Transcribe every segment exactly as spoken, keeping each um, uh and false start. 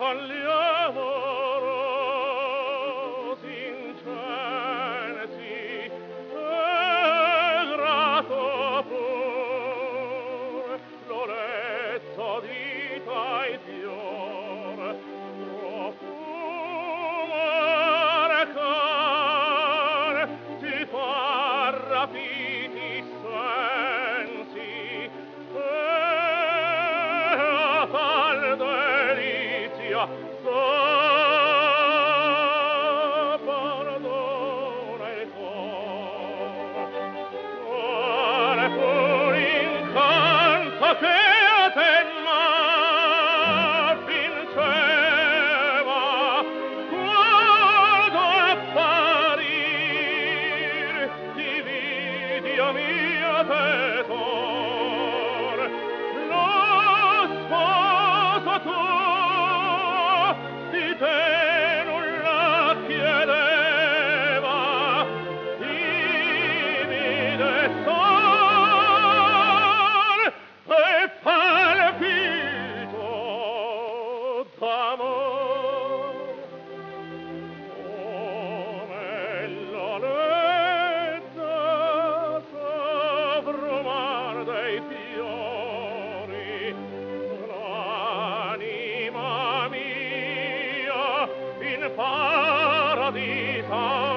con gli amorosi incensi e grato pur l'oletto di tai fior profumo recar ti fa rapiti sensi e a tal delizia s'abbandona il cor. Quale pur incanto che a te m'avvinceva, quando apparir ti vidi a mio tesor, lo sposo tuo di te nulla chiedeva, timide sol e palpito d'amor. Come l'oletta sovrumar dei fiori, l'anima mia in paradiso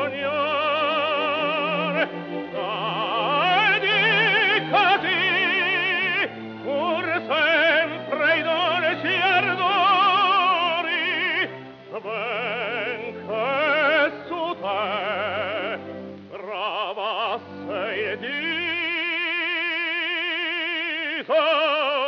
ognior. Dai di così, pur sempre i dolci ardori, benché su te gravasse il dito